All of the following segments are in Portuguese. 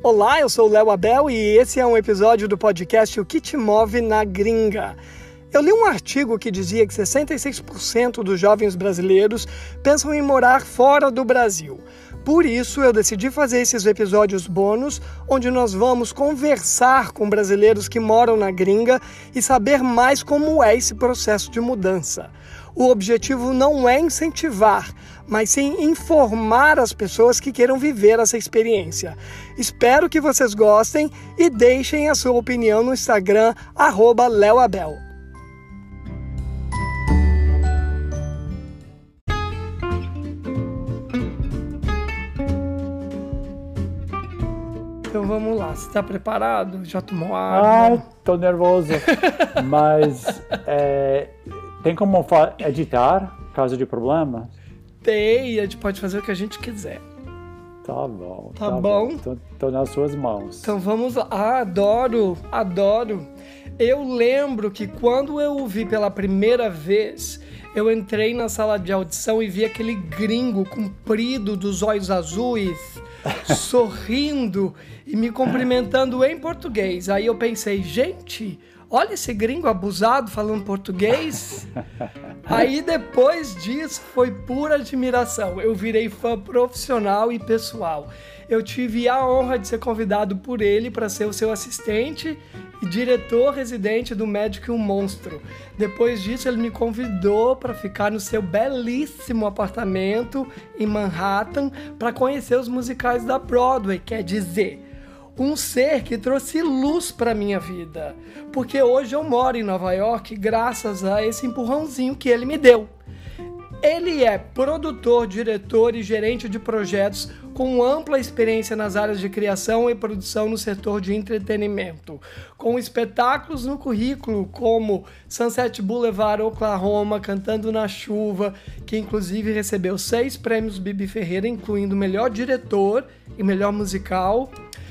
Olá, eu sou o Léo Abel e esse é um episódio do podcast O Que Te Move na Gringa. Eu li um artigo que dizia que 66% dos jovens brasileiros pensam em morar fora do Brasil. Por isso, eu decidi fazer esses episódios bônus, onde nós vamos conversar com brasileiros que moram na gringa e saber mais como é esse processo de mudança. O objetivo não é incentivar, mas sim informar as pessoas que queiram viver essa experiência. Espero que vocês gostem e deixem a sua opinião no Instagram, @leoabel. Então vamos lá, você está preparado? Já tomou água? Ai, tô nervoso. Mas tem como editar caso de problema? Tem, a gente pode fazer o que a gente quiser. Tá bom. Tá bom? Tô nas suas mãos. Então vamos lá. Adoro. Eu lembro que quando eu o vi pela primeira vez, eu entrei na sala de audição e vi aquele gringo comprido dos olhos azuis, sorrindo e me cumprimentando em português. Aí eu pensei, gente, olha esse gringo abusado falando português. Aí depois disso foi pura admiração. Eu virei fã profissional e pessoal. Eu tive a honra de ser convidado por ele para ser o seu assistente e diretor residente do Médico e um Monstro. Depois disso, ele me convidou para ficar no seu belíssimo apartamento em Manhattan para conhecer os musicais da Broadway, quer dizer, um ser que trouxe luz para minha vida, porque hoje eu moro em Nova York graças a esse empurrãozinho que ele me deu. Ele é produtor, diretor e gerente de projetos com ampla experiência nas áreas de criação e produção no setor de entretenimento, com espetáculos no currículo como Sunset Boulevard, Oklahoma, Cantando na Chuva, que inclusive recebeu 6 prêmios Bibi Ferreira, incluindo melhor diretor e melhor musical,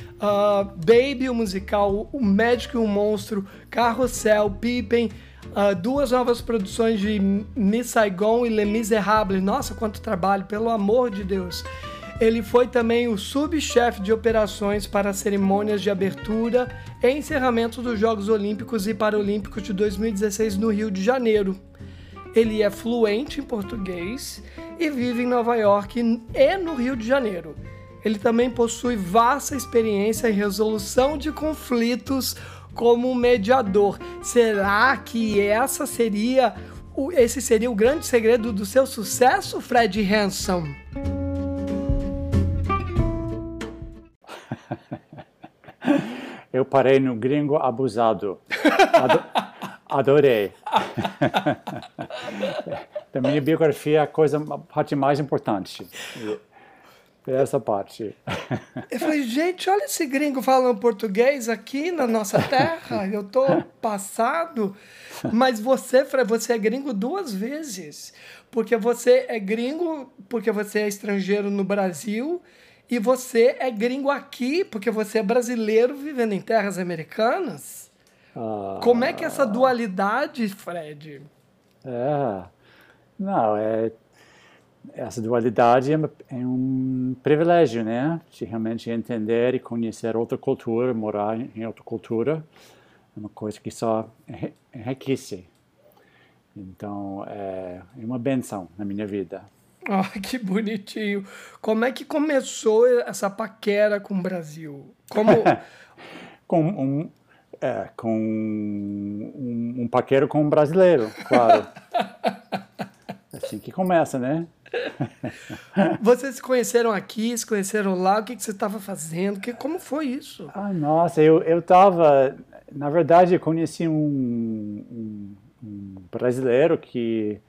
Baby, o musical, O Médico e o Monstro, Carrossel, Pippen, 2 novas produções de Miss Saigon e Les Miserables. Nossa, quanto trabalho, pelo amor de Deus. Ele foi também o subchefe de operações para cerimônias de abertura e encerramento dos Jogos Olímpicos e Paralímpicos de 2016 no Rio de Janeiro. Ele é fluente em português e vive em Nova York e no Rio de Janeiro. Ele também possui vasta experiência em resolução de conflitos como mediador. Será que esse seria o grande segredo do seu sucesso, Fred Hanson? Eu parei no gringo abusado. Adorei. Da minha biografia, a parte mais importante. Essa parte. Eu falei, gente, olha esse gringo falando português aqui na nossa terra. Eu tô passado. Mas você, Fred, você é gringo 2 vezes. Porque você é gringo, porque você é estrangeiro no Brasil. E você é gringo aqui, porque você é brasileiro vivendo em terras americanas. Como é que é essa dualidade, Fred? Essa dualidade é um privilégio, né? De realmente entender e conhecer outra cultura, morar em outra cultura, é uma coisa que só enriquece. Então, é uma benção na minha vida. Que bonitinho. Como é que começou essa paquera com o Brasil? Com um paquero com um brasileiro, claro. Assim que começa, né? Vocês se conheceram aqui, se conheceram lá, o que você estava fazendo? Como foi isso? Nossa, eu estava... Na verdade, eu conheci um brasileiro que...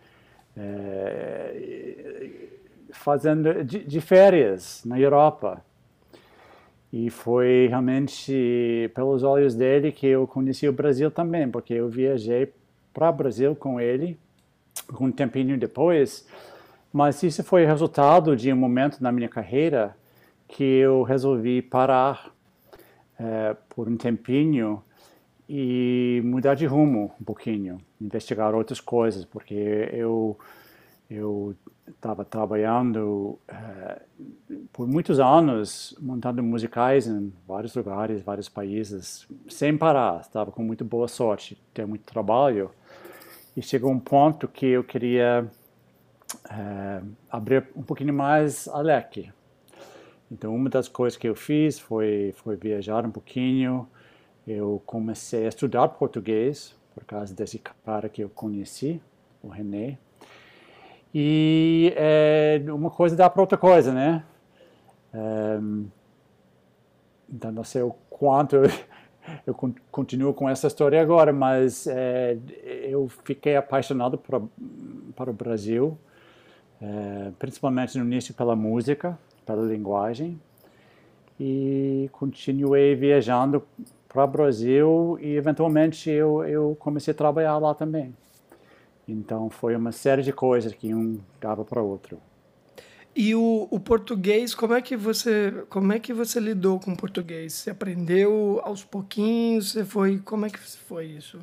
fazendo de férias na Europa. E foi realmente pelos olhos dele que eu conheci o Brasil também, porque eu viajei para o Brasil com ele, um tempinho depois, mas isso foi resultado de um momento na minha carreira que eu resolvi parar por um tempinho e mudar de rumo um pouquinho, investigar outras coisas, porque eu estava trabalhando por muitos anos montando musicais em vários lugares, vários países, sem parar. Estava com muito boa sorte, tinha muito trabalho. E chegou um ponto que eu queria abrir um pouquinho mais a leque. Então, uma das coisas que eu fiz foi viajar um pouquinho. Eu comecei a estudar português, por causa desse cara que eu conheci, o René. E uma coisa dá para outra coisa, né? Então, não sei o quanto eu continuo com essa história agora, mas eu fiquei apaixonado para o Brasil, principalmente no início pela música, pela linguagem, e continuei viajando para o Brasil e eventualmente eu comecei a trabalhar lá também. Então foi uma série de coisas que um dava para o outro. E o português, como é que você lidou com o português? Você aprendeu aos pouquinhos? Como é que foi isso?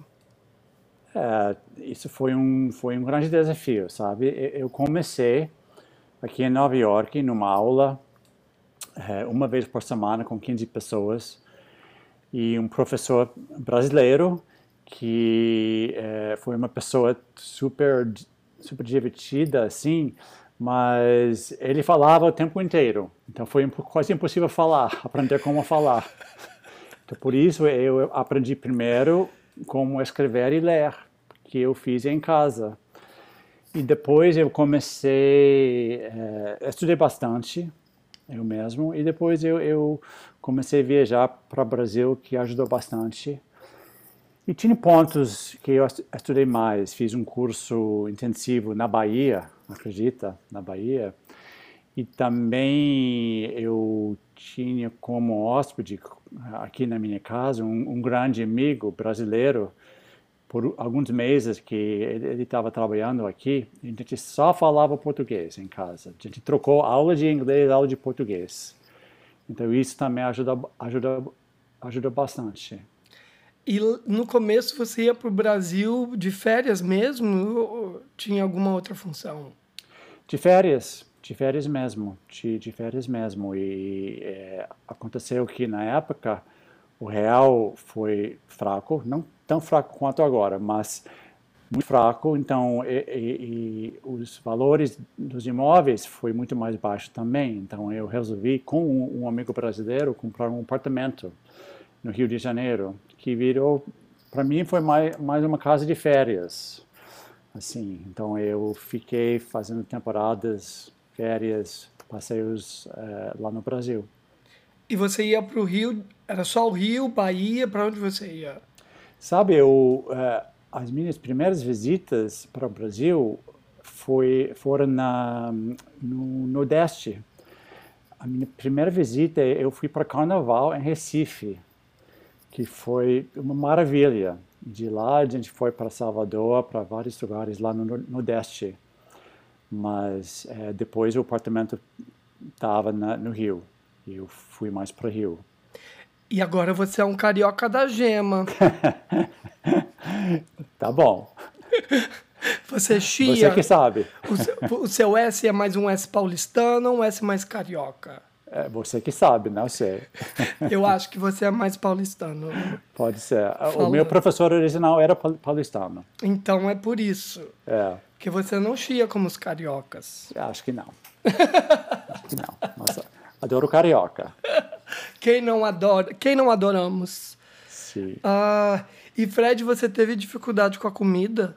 Isso foi um grande desafio, sabe? Eu comecei aqui em Nova York, numa aula, uma vez por semana com 15 pessoas, e um professor brasileiro que foi uma pessoa super divertida, assim, mas ele falava o tempo inteiro, então foi quase impossível aprender como falar. Então, por isso eu aprendi primeiro como escrever e ler, que eu fiz em casa. E depois eu comecei, estudei bastante, eu mesmo, e depois eu comecei a viajar para o Brasil, que ajudou bastante. E tinha pontos que eu estudei mais, fiz um curso intensivo na Bahia, acredita, na Bahia. E também eu tinha como hóspede aqui na minha casa um grande amigo brasileiro, por alguns meses que ele estava trabalhando aqui, a gente só falava português em casa. A gente trocou aula de inglês, aula de português. Então isso também ajuda bastante. E no começo você ia para o Brasil de férias mesmo ou tinha alguma outra função? De férias mesmo, de férias mesmo. E aconteceu que na época o real foi fraco, não tão fraco quanto agora, mas muito fraco. Então e os valores dos imóveis foi muito mais baixo também. Então eu resolvi com um amigo brasileiro comprar um apartamento no Rio de Janeiro, que virou, para mim, foi mais uma casa de férias, assim. Então eu fiquei fazendo temporadas, férias, passeios lá no Brasil. E você ia para o Rio, era só o Rio, Bahia, para onde você ia? Sabe, as minhas primeiras visitas para o Brasil foram no Nordeste. A minha primeira visita, eu fui para Carnaval em Recife, que foi uma maravilha. De lá a gente foi para Salvador, para vários lugares lá no Nordeste. Mas depois o apartamento estava no Rio, e eu fui mais para o Rio. E agora você é um carioca da gema. Tá bom. Você chia. Você que sabe. O seu S é mais um S paulistano ou um S mais carioca? Você que sabe, não sei. Eu acho que você é mais paulistano. Pode ser. O meu professor original era paulistano. Então é por isso. Que você não chia como os cariocas. Acho que não. Acho que não. Nossa, adoro carioca. Quem não adora? Quem não adoramos? Sim. E Fred, você teve dificuldade com a comida?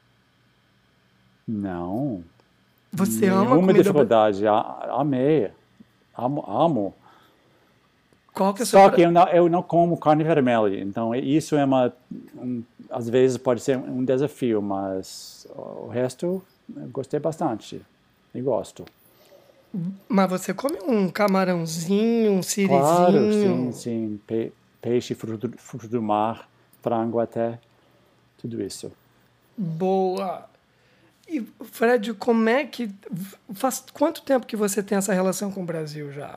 Não. Você ama Nenhuma comida? dificuldade. Amei. Amo. Qual que é Só que eu não como carne vermelha, então isso é às vezes pode ser um desafio, mas o resto eu gostei bastante e gosto. Mas você come um camarãozinho, um sirizinho? Claro, sim. Peixe, fruto do mar, frango até, tudo isso. Boa! E, Fred, faz quanto tempo que você tem essa relação com o Brasil já?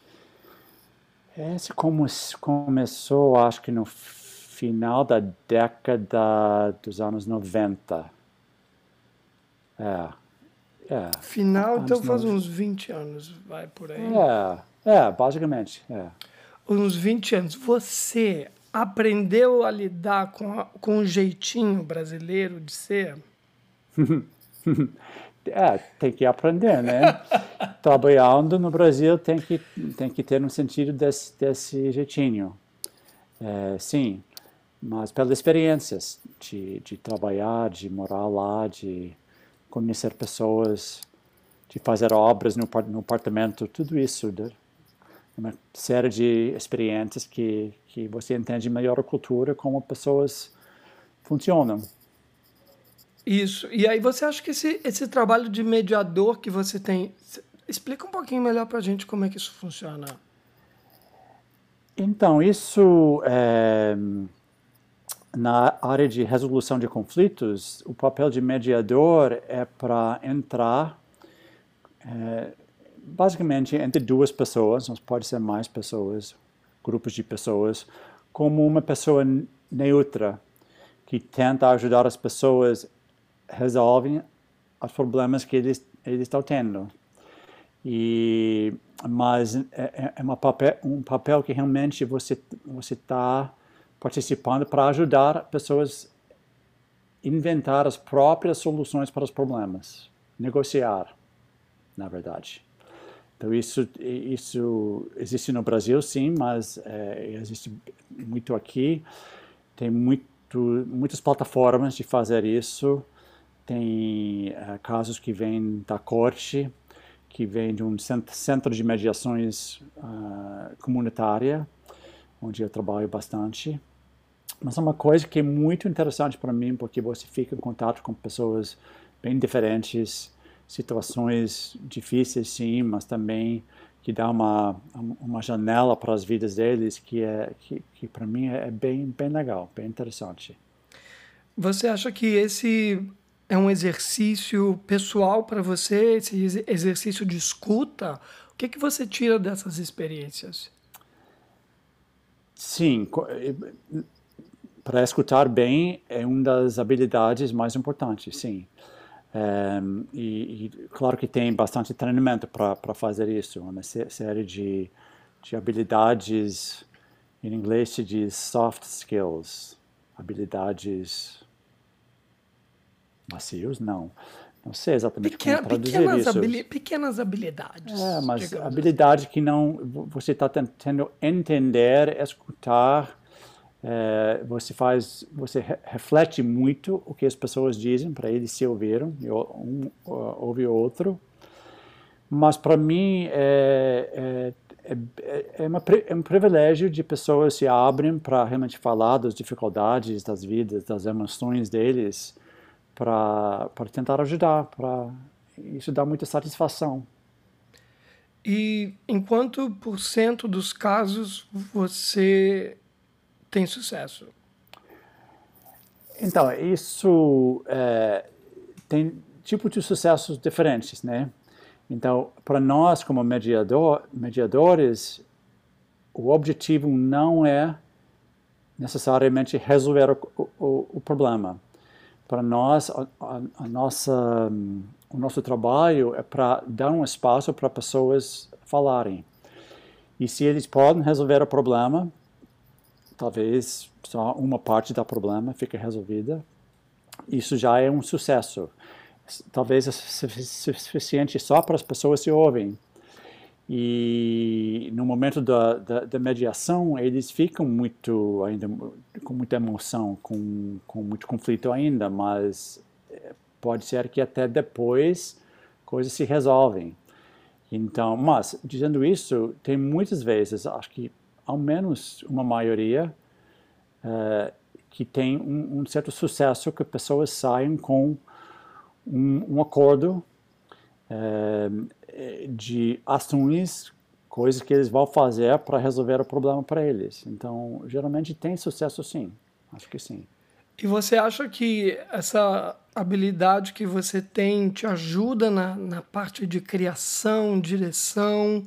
Esse começou, acho que no final da década dos anos 90. Final, então Anos faz 90. uns 20 anos, vai por aí. Basicamente, Uns 20 anos. Você aprendeu a lidar com o jeitinho brasileiro de ser? Tem que aprender, né? Trabalhando no Brasil tem que ter um sentido desse jeitinho. Sim, mas pelas experiências de trabalhar, de morar lá, de conhecer pessoas, de fazer obras no apartamento, tudo isso, uma série de experiências que você entende melhor a cultura, como pessoas funcionam. Isso. E aí você acha que esse trabalho de mediador que você tem. Explica um pouquinho melhor pra gente como é que isso funciona. Então, isso, na área de resolução de conflitos, o papel de mediador é para entrar, basicamente, entre duas pessoas, mas pode ser mais pessoas, grupos de pessoas, como uma pessoa neutra, que tenta ajudar as pessoas a resolver os problemas que eles estão tendo. Mas é um papel que realmente você está participando para ajudar pessoas a inventar as próprias soluções para os problemas, negociar, na verdade. Então isso existe no Brasil, sim, mas existe muito aqui. Tem muitas plataformas de fazer isso. Tem casos que vêm da corte, que vem de um centro de mediações comunitária, onde eu trabalho bastante. Mas é uma coisa que é muito interessante para mim, porque você fica em contato com pessoas bem diferentes, situações difíceis, sim, mas também que dá uma janela para as vidas deles, que para mim é bem legal, bem interessante. Você acha que esse é um exercício pessoal para você, esse exercício de escuta? O que você tira dessas experiências? Sim, para escutar bem é uma das habilidades mais importantes, sim. E claro que tem bastante treinamento para fazer isso, uma série de habilidades, em inglês se diz soft skills, habilidades macios, não sei exatamente como traduzir isso. Pequenas habilidades, mas digamos habilidade que não, você está tentando entender, escutar, você reflete muito o que as pessoas dizem para eles se ouviram, um ouve o outro. Mas para mim é um privilégio de pessoas se abrem para realmente falar das dificuldades das vidas, das emoções deles, para tentar ajudar. Isso dá muita satisfação. E em quanto por cento dos casos você tem sucesso? Então, isso tem tipos de sucessos diferentes, né? Então, para nós como mediadores, o objetivo não é necessariamente resolver o problema. Para nós, o nosso trabalho é para dar um espaço para pessoas falarem. E se eles podem resolver o problema, talvez só uma parte do problema fique resolvida, isso já é um sucesso. Talvez é suficiente só para as pessoas se ouvem. E no momento da mediação, eles ficam ainda com muita emoção, com muito conflito ainda, mas pode ser que até depois coisas se resolvem. Então, mas, dizendo isso, tem muitas vezes, acho que ao menos uma maioria, que tem um certo sucesso, que pessoas saem com um acordo de ações, coisas que eles vão fazer para resolver o problema para eles. Então, geralmente tem sucesso, sim. Acho que sim. E você acha que essa habilidade que você tem te ajuda na parte de criação, direção?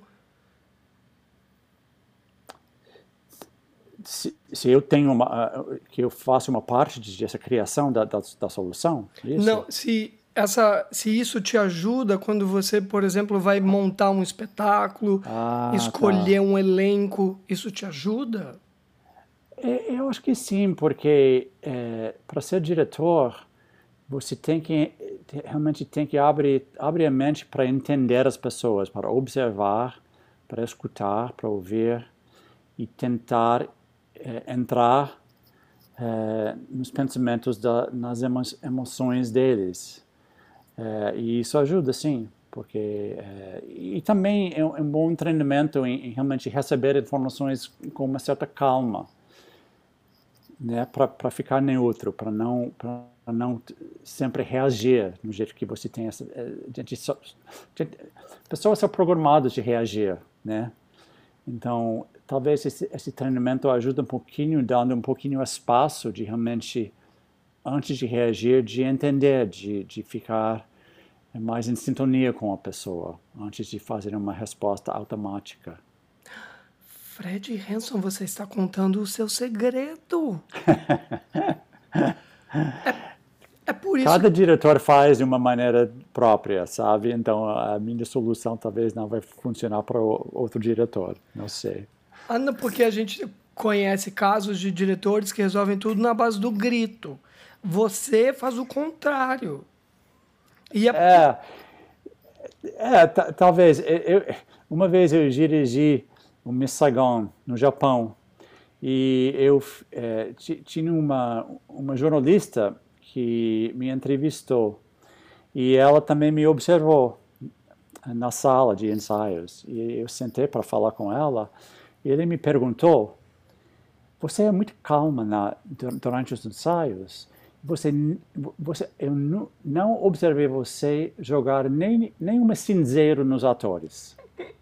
Se eu tenho que eu faço uma parte dessa criação da solução, isso? Não, se se isso te ajuda quando você, por exemplo, vai montar um espetáculo, escolher um elenco, isso te ajuda? Eu acho que sim, porque para ser diretor, você realmente tem que abrir a mente para entender as pessoas, para observar, para escutar, para ouvir e tentar entrar nos pensamentos, nas emoções deles. E isso ajuda, sim, porque e também é um bom treinamento em realmente receber informações com uma certa calma, né, para ficar neutro, para não sempre reagir no jeito que você tem. Pessoas são programadas de reagir, né? Então, talvez esse treinamento ajude um pouquinho, dando um pouquinho espaço de realmente, antes de reagir, de entender, de ficar mais em sintonia com a pessoa, antes de fazer uma resposta automática. Fred Hanson, você está contando o seu segredo. É por isso. Cada diretor faz de uma maneira própria, sabe? Então, a minha solução talvez não vai funcionar para outro diretor, não sei. Anda, porque a gente conhece casos de diretores que resolvem tudo na base do grito. Você faz o contrário. E talvez. Uma vez eu dirigi o Miss Saigon, no Japão, e eu tinha uma jornalista que me entrevistou, e ela também me observou na sala de ensaios. E eu sentei para falar com ela, e ele me perguntou: você é muito calma durante os ensaios? Eu não observei você jogar nenhuma cinzeiro nos atores.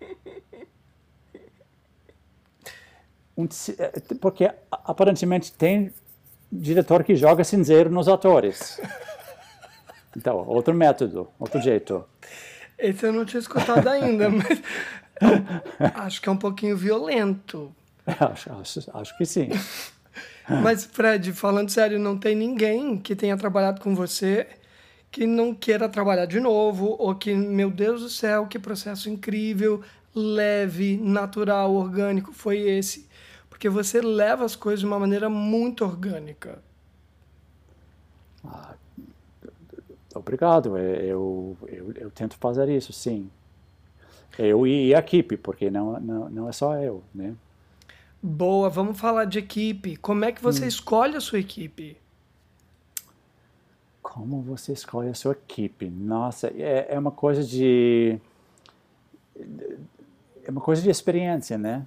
Porque aparentemente tem diretor que joga cinzeiro nos atores. Então, outro método, outro jeito. Esse eu não tinha escutado ainda, mas acho que é um pouquinho violento. Acho que sim. Mas, Fred, falando sério, não tem ninguém que tenha trabalhado com você que não queira trabalhar de novo, ou que, meu Deus do céu, que processo incrível, leve, natural, orgânico foi esse. Porque você leva as coisas de uma maneira muito orgânica. Obrigado, eu tento fazer isso, sim. Eu e a equipe, porque não é só eu, né? Boa, vamos falar de equipe. Como é que você escolhe a sua equipe? Como você escolhe a sua equipe? Nossa, é uma coisa de experiência, né?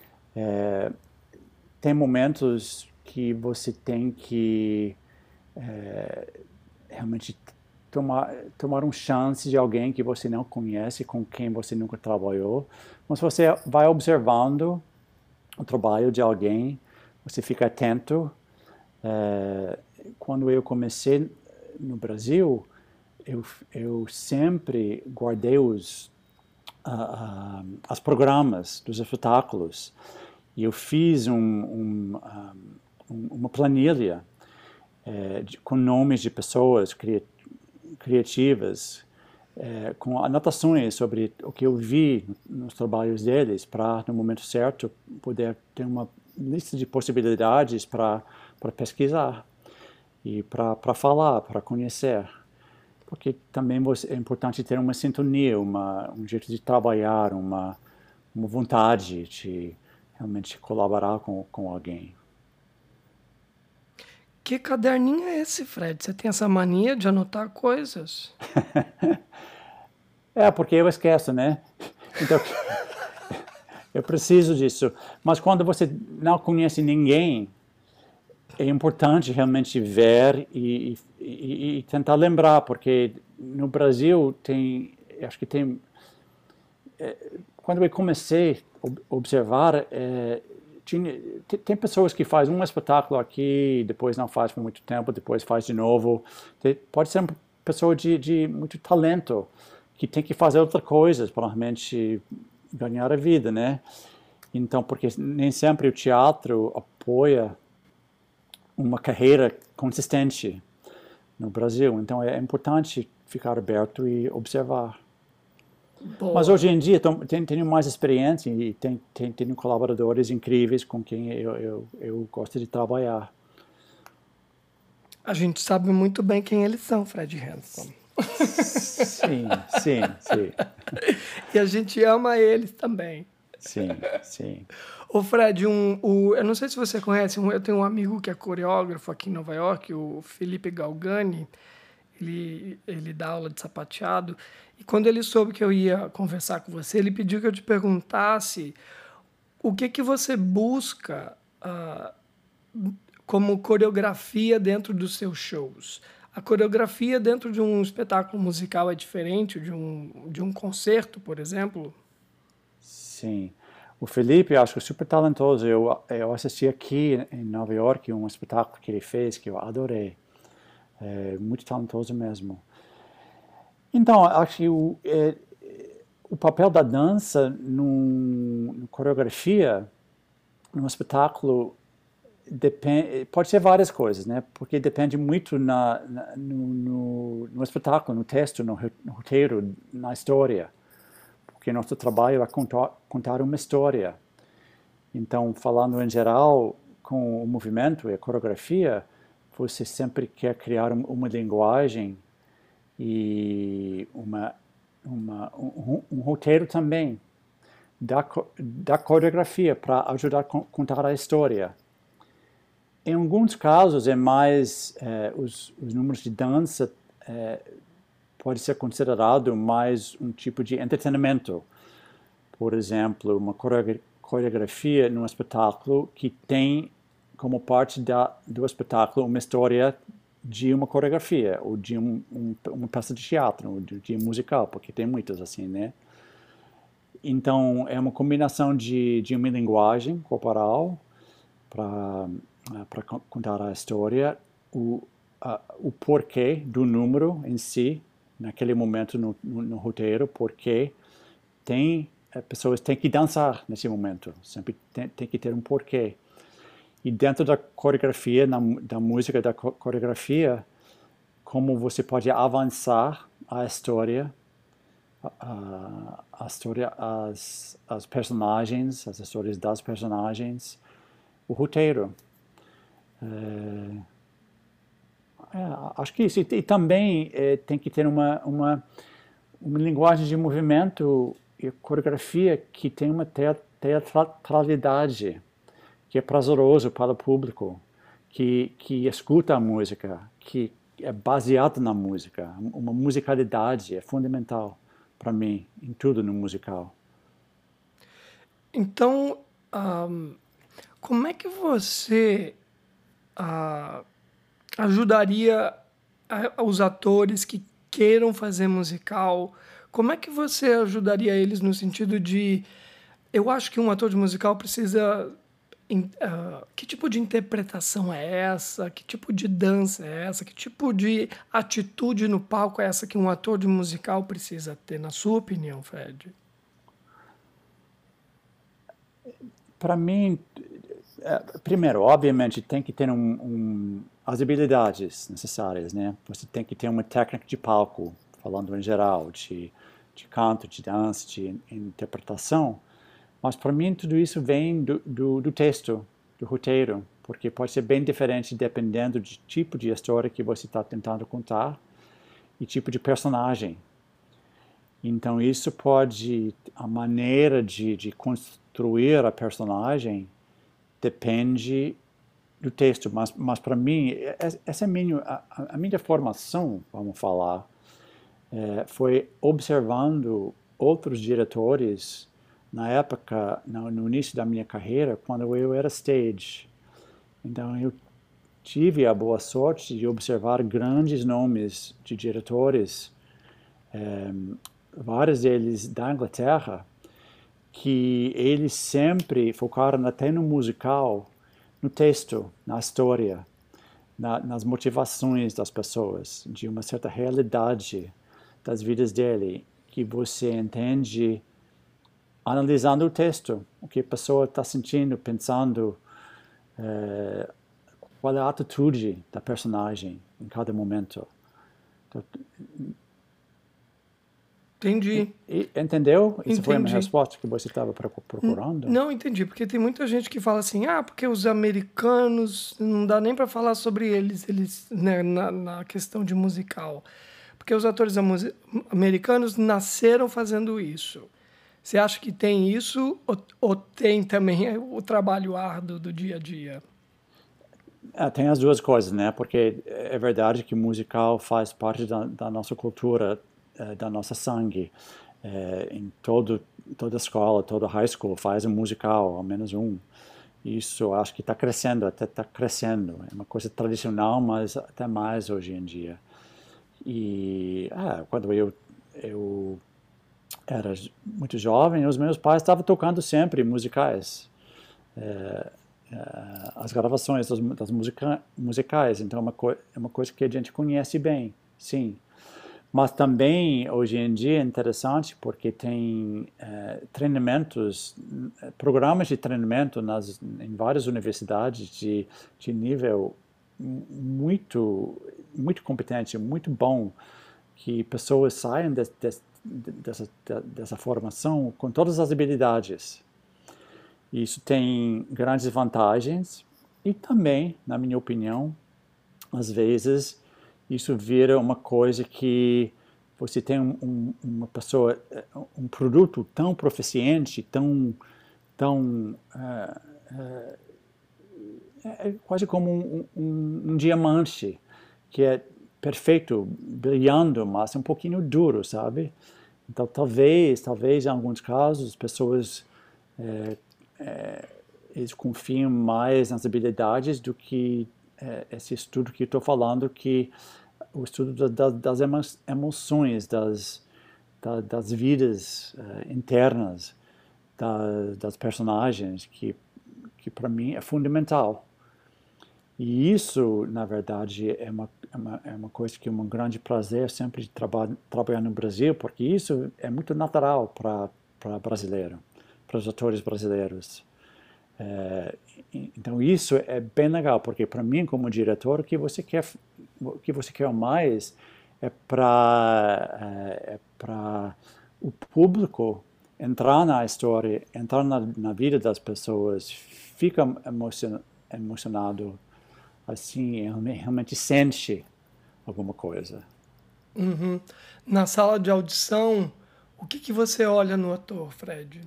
Tem momentos que você tem que realmente tomar um chance de alguém que você não conhece, com quem você nunca trabalhou. Mas você vai observando o trabalho de alguém, você fica atento. Quando eu comecei no Brasil, eu sempre guardei os programas dos espetáculos, e eu fiz uma planilha com nomes de pessoas criativas, com anotações sobre o que eu vi nos trabalhos deles, para, no momento certo, poder ter uma lista de possibilidades para pesquisar e para falar, para conhecer. Porque também é importante ter uma sintonia, um jeito de trabalhar, uma vontade de realmente colaborar com alguém. Que caderninho é esse, Fred? Você tem essa mania de anotar coisas? Porque eu esqueço, né? Então, eu preciso disso. Mas quando você não conhece ninguém, é importante realmente ver e tentar lembrar, porque no Brasil acho que quando eu comecei a observar, tem pessoas que fazem um espetáculo aqui, depois não faz por muito tempo, depois faz de novo. Pode ser uma pessoa de muito talento, que tem que fazer outras coisas para realmente ganhar a vida, né? Então, porque nem sempre o teatro apoia uma carreira consistente no Brasil. Então, é importante ficar aberto e observar. Boa. Mas hoje em dia tenho mais experiência e tenho colaboradores incríveis com quem eu gosto de trabalhar. A gente sabe muito bem quem eles são, Fred Hanson. Sim. E a gente ama eles também. Sim. Ô Fred, eu não sei se você conhece, eu tenho um amigo que é coreógrafo aqui em Nova York, o Felipe Galgani. Ele dá aula de sapateado. E quando ele soube que eu ia conversar com você, ele pediu que eu te perguntasse o que você busca como coreografia dentro dos seus shows. A coreografia dentro de um espetáculo musical é diferente de um concerto, por exemplo? Sim. O Felipe, eu acho super talentoso. Eu assisti aqui em Nova York um espetáculo que ele fez que eu adorei. É muito talentoso mesmo. Então, acho que o papel da dança no coreografia, num espetáculo, pode ser várias coisas, né? Porque depende muito no espetáculo, no texto, no roteiro, na história. Porque nosso trabalho é contar uma história. Então, falando em geral, com o movimento e a coreografia, você sempre quer criar uma linguagem e um roteiro também da coreografia para ajudar a contar a história. Em alguns casos, é mais os números de dança pode ser considerado mais um tipo de entretenimento. Por exemplo, uma coreografia num espetáculo que tem como parte do espetáculo uma história de uma coreografia, ou de uma peça de teatro, ou de um musical, porque tem muitas assim, né? Então, é uma combinação de uma linguagem corporal para contar a história, o porquê do número em si, naquele momento no roteiro, porque pessoas têm que dançar nesse momento, sempre tem que ter um porquê. E dentro da coreografia, da música da coreografia, como você pode avançar a história, as personagens, as histórias das personagens, o roteiro. Acho que isso. E também tem que ter uma linguagem de movimento e coreografia que tem uma teatralidade, que é prazeroso para o público, que escuta a música, que é baseado na música. Uma musicalidade é fundamental para mim, em tudo no musical. Então, como é que você ajudaria os atores que queiram fazer musical? Como é que você ajudaria eles no sentido de... Eu acho que um ator de musical precisa... que tipo de interpretação é essa? Que tipo de dança é essa? Que tipo de atitude no palco é essa que um ator de musical precisa ter, na sua opinião, Fred? Para mim, primeiro, obviamente, tem que ter as habilidades necessárias, né? Você tem que ter uma técnica de palco, falando em geral, de canto, de dança, de interpretação. Mas para mim tudo isso vem do texto, do roteiro, porque pode ser bem diferente dependendo do tipo de história que você está tentando contar e tipo de personagem. Então isso a maneira de construir a personagem depende do texto, mas para mim, essa é a minha formação, vamos falar, foi observando outros diretores na época, no início da minha carreira, quando eu era stage. Então eu tive a boa sorte de observar grandes nomes de diretores, vários deles da Inglaterra, que eles sempre focaram até no musical, no texto, na história, nas motivações das pessoas, de uma certa realidade das vidas dele, que você entende analisando o texto, o que a pessoa está sentindo, pensando, qual é a atitude da personagem em cada momento. Então, Entendi. Entendeu? Isso foi uma Entendi. resposta que você estava procurando? Não, entendi, porque tem muita gente que fala assim, porque os americanos, não dá nem para falar sobre eles né, na questão de musical. Porque os atores americanos nasceram fazendo isso. Você acha que tem isso ou tem também o trabalho árduo do dia a dia? Tem as duas coisas, né? Porque é verdade que musical faz parte da nossa cultura, da nossa sangue. Em toda escola, toda high school faz um musical, ao menos um. Isso acho que está crescendo, até está crescendo. É uma coisa tradicional, mas até mais hoje em dia. E quando eu era muito jovem, os meus pais estavam tocando sempre musicais. As gravações das musicais, então é uma coisa que a gente conhece bem, sim. Mas também, hoje em dia, é interessante porque tem treinamentos, programas de treinamento em várias universidades de nível muito competente, muito bom, que pessoas saem dessa formação com todas as habilidades. Isso tem grandes vantagens e também, na minha opinião, às vezes isso vira uma coisa que você tem uma pessoa, um produto tão proficiente, tão é quase como um diamante que é perfeito, brilhando, mas um pouquinho duro, sabe? Então, talvez em alguns casos, as pessoas eles confiam mais nas habilidades do que esse estudo que eu estou falando, que o estudo das emoções, das vidas internas das personagens, que para mim é fundamental. E isso, na verdade, é uma coisa que é um grande prazer sempre de trabalhar no Brasil, porque isso é muito natural para brasileiro, para os atores brasileiros. Então isso é bem legal, porque para mim, como diretor, o que você quer mais é para o público entrar na história, entrar na vida das pessoas, fica emocionado, assim, realmente sente alguma coisa. Uhum. Na sala de audição, o que você olha no ator, Fred?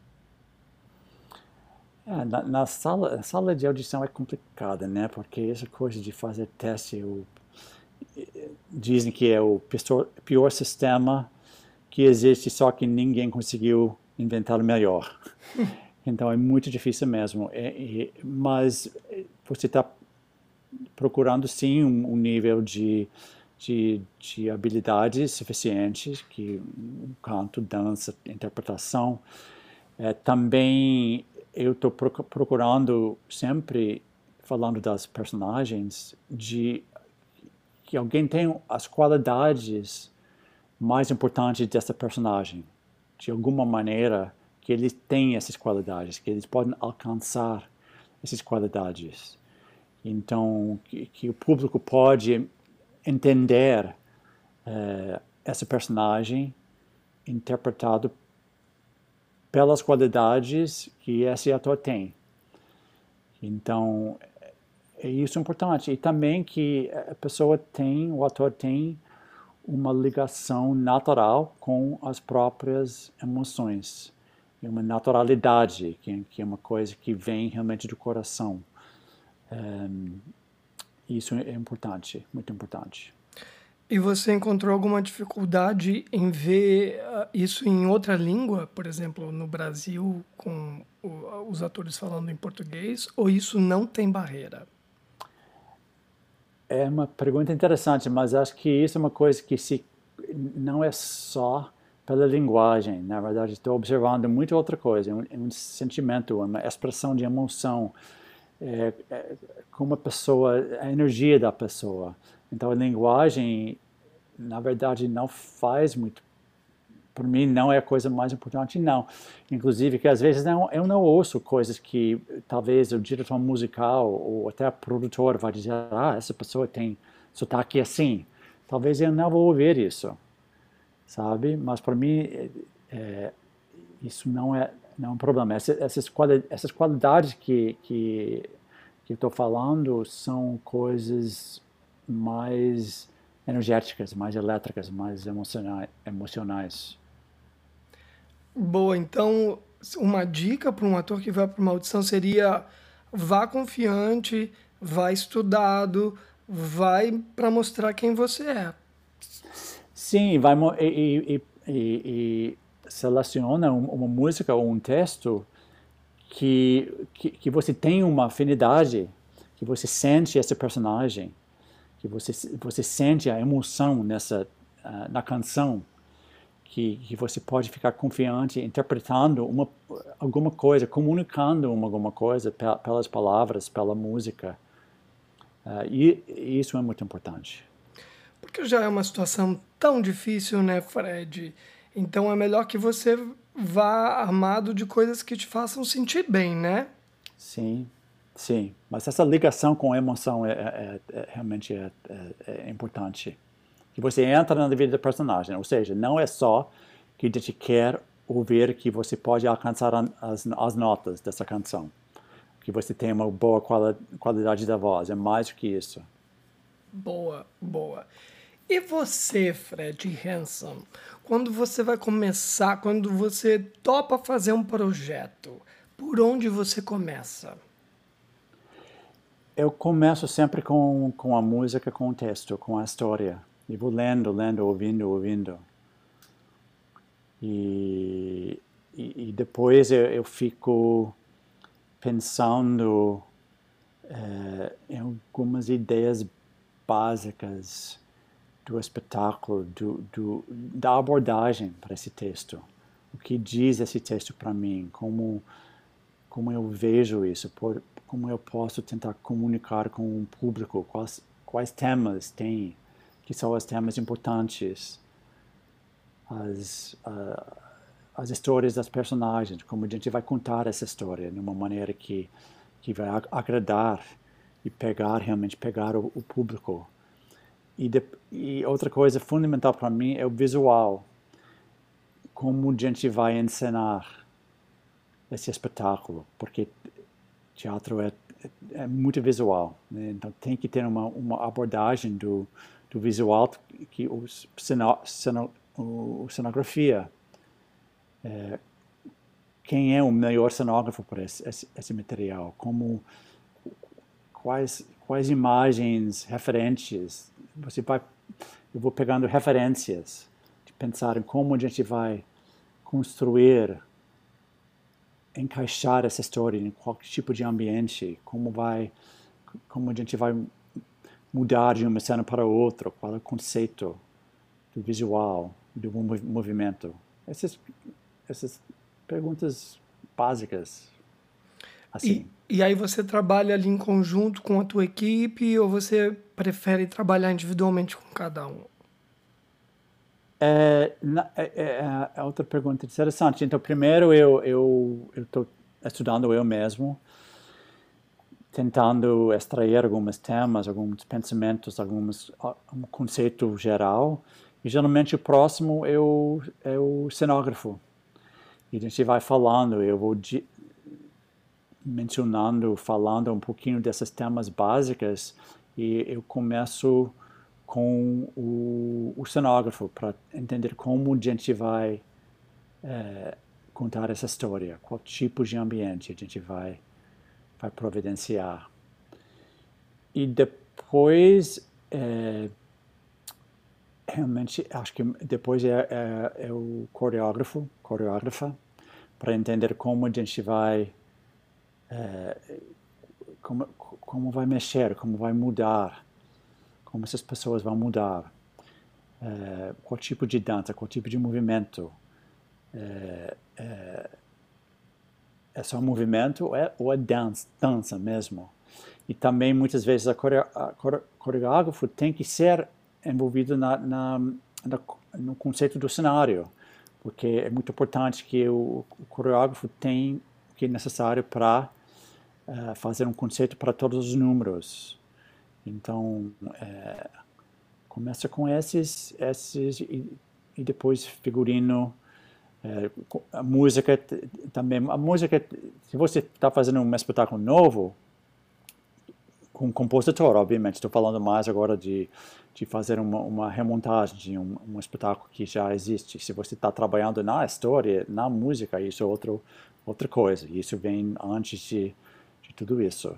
Na sala de audição é complicada, né? Porque essa coisa de fazer teste, dizem que é o pior sistema que existe, só que ninguém conseguiu inventar o melhor. Então é muito difícil mesmo. Mas você está procurando sim um nível de habilidades suficientes, que canto, dança, interpretação. Também eu estou procurando sempre, falando das personagens, de que alguém tenha as qualidades mais importantes dessa personagem. De alguma maneira, que eles têm essas qualidades, que eles podem alcançar essas qualidades. Então, que o público pode entender essa personagem interpretado pelas qualidades que esse ator tem. Então, é isso importante. E também que o ator tem uma ligação natural com as próprias emoções. E uma naturalidade, que é uma coisa que vem realmente do coração. Isso é importante, muito importante. E você encontrou alguma dificuldade em ver isso em outra língua, por exemplo, no Brasil, com os atores falando em português, ou isso não tem barreira? É uma pergunta interessante, mas acho que isso é uma coisa que não é só pela linguagem. Na verdade, estou observando muito outra coisa, um sentimento, uma expressão de emoção, como a pessoa, a energia da pessoa. Então, a linguagem, na verdade, não faz muito. Para mim, não é a coisa mais importante, não. Inclusive, que às vezes eu não ouço coisas que talvez o diretor musical ou até o produtor vai dizer, essa pessoa tem sotaque assim. Talvez eu não vou ouvir isso. sabe? Mas para mim isso não é um problema. Essas qualidades que eu estou falando são coisas mais energéticas, mais elétricas, mais emocionais. Boa, então uma dica para um ator que vai para uma audição seria vá confiante, vá estudado, vai para mostrar quem você é. Sim, e seleciona uma música ou um texto que você tem uma afinidade, que você sente esse personagem, que você sente a emoção na canção, que você pode ficar confiante interpretando alguma coisa, comunicando alguma coisa pelas palavras, pela música. E isso é muito importante. Porque já é uma situação tão difícil, né, Fred? Então é melhor que você vá armado de coisas que te façam sentir bem, né? Sim, sim. Mas essa ligação com a emoção realmente é importante. Que você entra na vida do personagem, ou seja, não é só que a gente quer ouvir que você pode alcançar as notas dessa canção, que você tem uma boa qualidade da voz, é mais do que isso. Boa, boa. E você, Fred Hanson, quando você vai começar, quando você topa fazer um projeto, por onde você começa? Eu começo sempre com a música, com o texto, com a história. E vou lendo, ouvindo. E depois eu fico pensando em algumas ideias básicas do espetáculo, da abordagem para esse texto. O que diz esse texto para mim? Como eu vejo isso? Como eu posso tentar comunicar com o público? Quais temas tem? Que são os temas importantes? As histórias das personagens, como a gente vai contar essa história de uma maneira que vai agradar e realmente pegar o público. E outra coisa fundamental para mim é o visual. Como a gente vai encenar esse espetáculo, porque teatro é muito visual, né? Então tem que ter uma abordagem do visual, que o cenografia. Quem é o melhor cenógrafo para esse material? Quais imagens, referentes? Eu vou pegando referências de pensar em como a gente vai construir, encaixar essa história em qualquer tipo de ambiente, como a gente vai mudar de uma cena para outra, qual é o conceito do visual, do movimento. Essas perguntas básicas, assim. E aí você trabalha ali em conjunto com a tua equipe ou você prefere trabalhar individualmente com cada um? É outra pergunta interessante. Então, primeiro eu estou estudando eu mesmo, tentando extrair alguns temas, alguns pensamentos, um conceito geral. E geralmente o próximo é o cenógrafo. E a gente vai falando, eu vou falando um pouquinho desses temas básicos e eu começo com o cenógrafo para entender como a gente vai contar essa história, qual tipo de ambiente a gente vai providenciar. E depois, realmente, acho que depois é o coreógrafa, para entender como a gente vai, como vai mexer, como vai mudar, como essas pessoas vão mudar, qual tipo de dança, qual tipo de movimento. É só movimento ou é dança mesmo? E também, muitas vezes, a coreógrafo tem que ser envolvido no conceito do cenário, porque é muito importante que o coreógrafo tenha o que é necessário para fazer um conceito para todos os números. Então, começa com e depois figurino, a música também. A música, se você está fazendo um espetáculo novo, com um compositor, obviamente, estou falando mais agora de fazer uma remontagem de um espetáculo que já existe. Se você está trabalhando na história, na música, isso é outra coisa. Isso vem antes de tudo isso.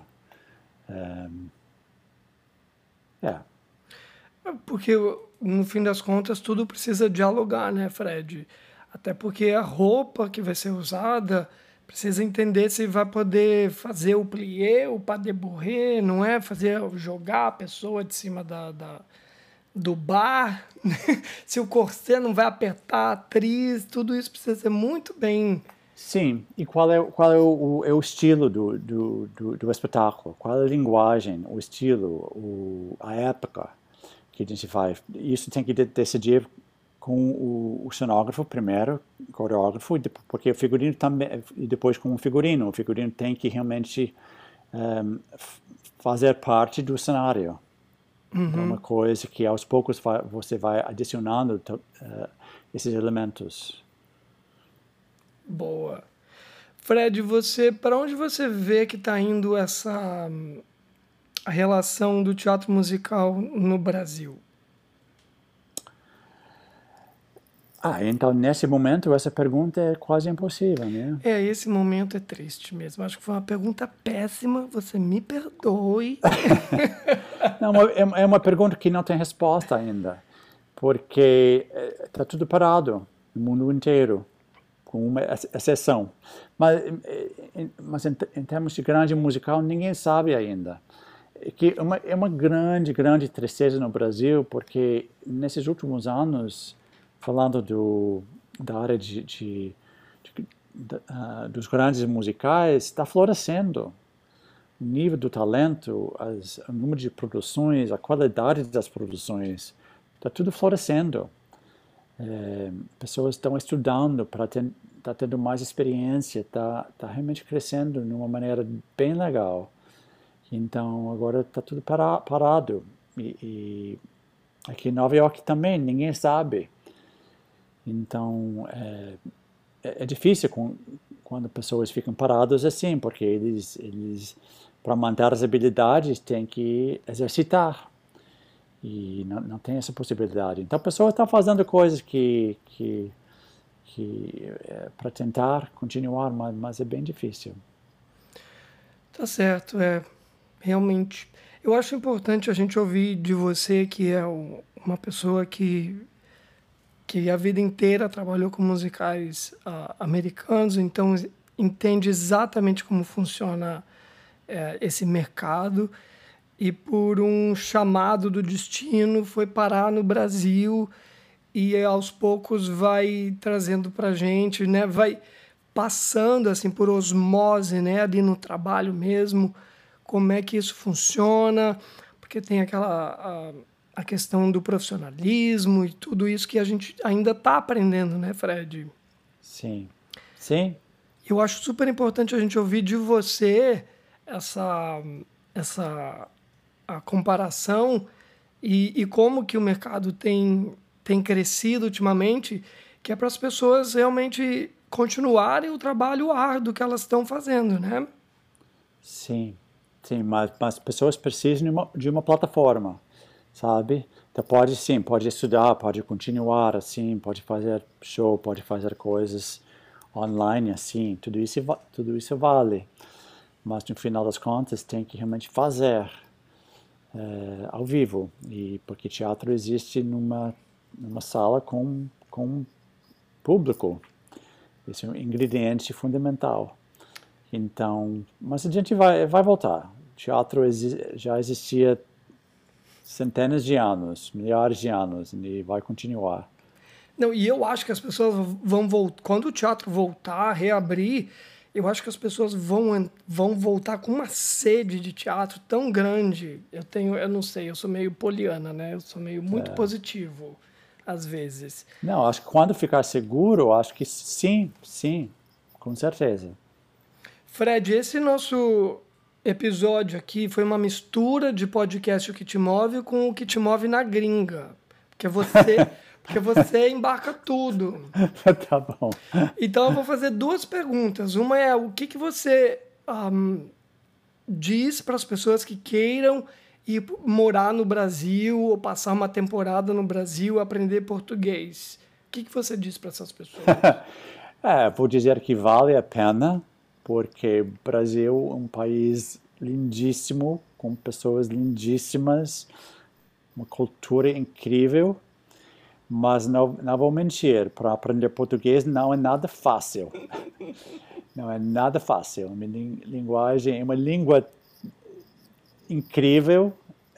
Porque, no fim das contas, tudo precisa dialogar, né, Fred? Até porque a roupa que vai ser usada precisa entender se vai poder fazer o plié, o pas de bourrée, não é? Jogar a pessoa de cima do bar, né? Se o corset não vai apertar a atriz, tudo isso precisa ser muito bem... Sim, e qual é o estilo do espetáculo? Qual é a linguagem, o estilo, a época que a gente vai? Isso tem que decidir com o cenógrafo primeiro, coreógrafo, porque o figurino também, e depois com o figurino. O figurino tem que realmente fazer parte do cenário. É uma coisa que aos poucos você vai adicionando esses elementos. Boa. Fred, para onde você vê que está indo a relação do teatro musical no Brasil? Então nesse momento essa pergunta é quase impossível, né? Esse momento é triste mesmo. Acho que foi uma pergunta péssima, você me perdoe. Não, é uma pergunta que não tem resposta ainda, porque está tudo parado no mundo inteiro, com uma exceção. Mas em termos de grande musical, ninguém sabe ainda. É uma grande, grande tristeza no Brasil, porque nesses últimos anos, falando da área dos grandes musicais, está florescendo. O nível do talento, o número de produções, a qualidade das produções, está tudo florescendo. Pessoas estão estudando para tá tendo mais experiência, tá realmente crescendo de uma maneira bem legal. Então agora está tudo parado. E aqui em Nova York também, ninguém sabe. Então é difícil quando pessoas ficam paradas assim, porque eles para manter as habilidades têm que exercitar. E não tem essa possibilidade. Então a pessoa está fazendo coisas que para tentar continuar, mas é bem difícil. Tá certo, realmente. Eu acho importante a gente ouvir de você, que é uma pessoa que a vida inteira trabalhou com musicais americanos, então entende exatamente como funciona esse mercado, e por um chamado do destino foi parar no Brasil e aos poucos vai trazendo para a gente, né? Vai passando assim por osmose, né? Ali no trabalho mesmo, como é que isso funciona, porque tem a questão do profissionalismo e tudo isso que a gente ainda está aprendendo, né, Fred? Sim, sim. Eu acho super importante a gente ouvir de você a comparação e como que o mercado tem crescido ultimamente, que é para as pessoas realmente continuarem o trabalho árduo que elas estão fazendo, né? Sim, mas as pessoas precisam de uma plataforma, sabe? Então pode estudar, pode continuar assim, pode fazer show, pode fazer coisas online assim, tudo isso vale. Mas no final das contas tem que realmente fazer ao vivo, e porque teatro existe numa sala com público. Esse é um ingrediente fundamental. Então, mas a gente vai voltar. Teatro já existia centenas de anos, milhares de anos, e vai continuar. Não, e eu acho que as pessoas vão voltar, quando o teatro voltar, reabrir, eu acho que as pessoas vão voltar com uma sede de teatro tão grande. Eu não sei, eu sou meio poliana, né? Eu sou meio muito positivo, às vezes. Não, acho que quando ficar seguro, acho que sim, com certeza. Fred, esse nosso episódio aqui foi uma mistura de podcast O Que Te Move com O Que Te Move na Gringa. porque você embarca tudo. Tá bom. Então eu vou fazer duas perguntas. Uma é o que você diz para as pessoas que queiram ir morar no Brasil ou passar uma temporada no Brasil, aprender português. O que você diz para essas pessoas? Vou dizer que vale a pena, porque o Brasil é um país lindíssimo, com pessoas lindíssimas, uma cultura incrível, mas não vou mentir, para aprender português não é nada fácil. Não é nada fácil. A minha linguagem é uma língua incrível,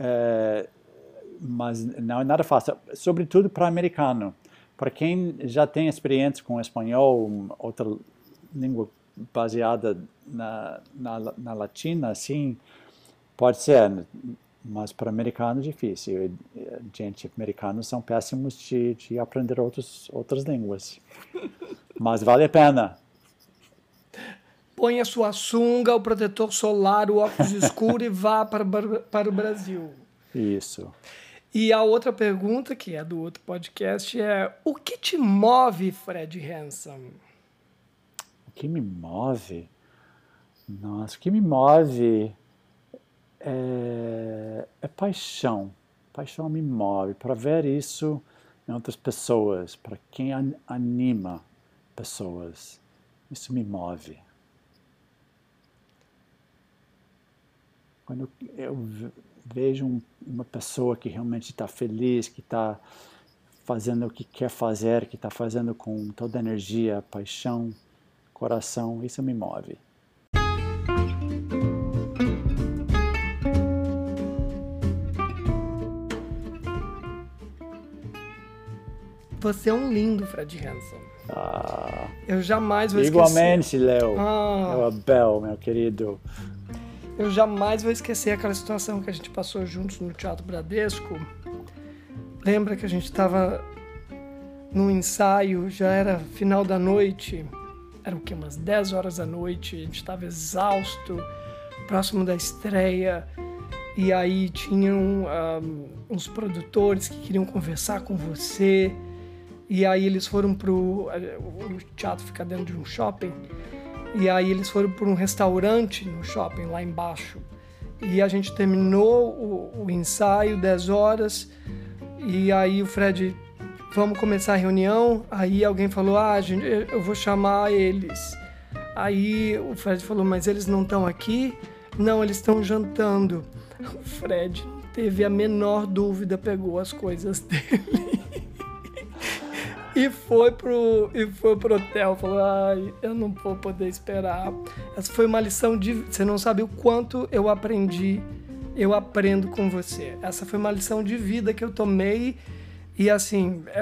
mas não é nada fácil, sobretudo para americano. Para quem já tem experiência com espanhol, outra língua baseada na latina, assim, pode ser, mas para americano é difícil. Gente, americanos são péssimos de aprender outras línguas. Mas vale a pena. Põe a sua sunga, o protetor solar, o óculos escuro e vá para o Brasil. Isso. E a outra pergunta, que é do outro podcast, é: o que te move, Fred Hansen? O que me move? Nossa, o que me move é paixão. Paixão me move. Para ver isso em outras pessoas, para quem anima pessoas. Isso me move. Quando eu vejo uma pessoa que realmente está feliz, que está fazendo o que quer fazer, que está fazendo com toda a energia, paixão, coração, isso me move. Você é um lindo, Fred Hansen. Ah, eu jamais vou igualmente, esquecer. Léo. Léo Abel, meu querido. Eu jamais vou esquecer aquela situação que a gente passou juntos no Teatro Bradesco. Lembra que a gente estava num ensaio, já era final da noite, era o quê? Umas 10 horas da noite, a gente estava exausto, próximo da estreia, e aí tinham uns produtores que queriam conversar com você, e aí eles foram o teatro fica dentro de um shopping, e aí eles foram para um restaurante no shopping lá embaixo, e a gente terminou o ensaio, 10 horas, e aí o Fred, vamos começar a reunião, aí alguém falou, gente, eu vou chamar eles. Aí o Fred falou, mas eles não estão aqui? Não, eles estão jantando. O Fred não teve a menor dúvida, pegou as coisas dele e foi pro hotel, falou, eu não vou poder esperar. Essa foi uma lição você não sabe o quanto eu aprendo com você. Essa foi uma lição de vida que eu tomei. E assim, é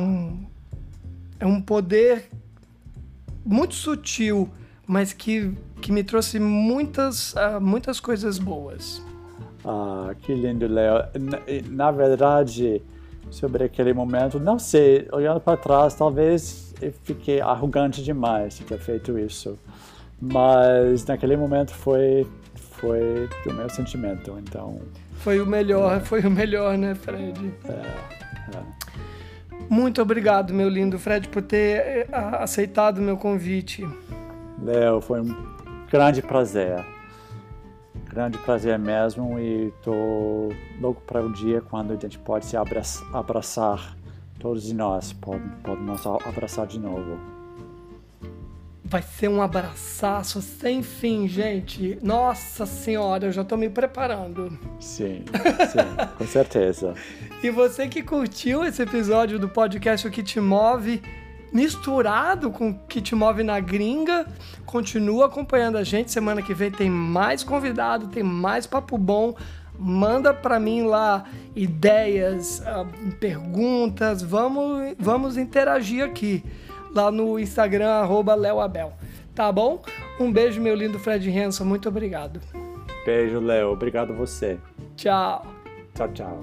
um poder muito sutil, mas que me trouxe muitas coisas boas. Que lindo, Léo. Na verdade, sobre aquele momento, não sei, olhando para trás, talvez eu fiquei arrogante demais de ter feito isso. Mas naquele momento foi o meu sentimento, então... Foi o melhor, né, Fred? Muito obrigado, meu lindo Fred, por ter aceitado o meu convite. Léo, foi um grande prazer mesmo, e estou louco para o dia quando a gente pode se abraçar, todos nós podemos abraçar de novo. Vai ser um abraçaço sem fim, gente. Nossa Senhora, eu já estou me preparando. Sim, com certeza. E você que curtiu esse episódio do podcast O Que Te Move, misturado com O Que Te Move na Gringa, continua acompanhando a gente. Semana que vem tem mais convidado, tem mais papo bom. Manda para mim lá ideias, perguntas, vamos interagir aqui. Lá no Instagram, @LeoAbel. Tá bom? Um beijo, meu lindo Fred Hansen. Muito obrigado. Beijo, Léo. Obrigado a você. Tchau. Tchau, tchau.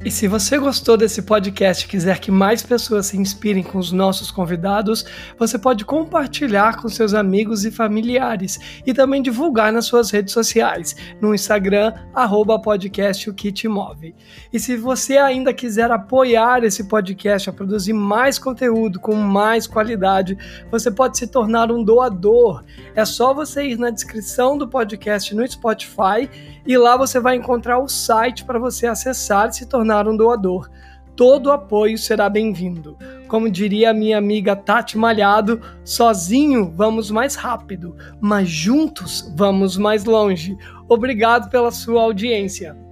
E se você gostou desse podcast e quiser que mais pessoas se inspirem com os nossos convidados, você pode compartilhar com seus amigos e familiares e também divulgar nas suas redes sociais, no Instagram, @podcastokitmove. E se você ainda quiser apoiar esse podcast a produzir mais conteúdo com mais qualidade, você pode se tornar um doador. É só você ir na descrição do podcast no Spotify e lá você vai encontrar o site para você acessar e se tornar um doador. Todo apoio será bem-vindo. Como diria a minha amiga Tati Malhado, sozinho vamos mais rápido, mas juntos vamos mais longe. Obrigado pela sua audiência.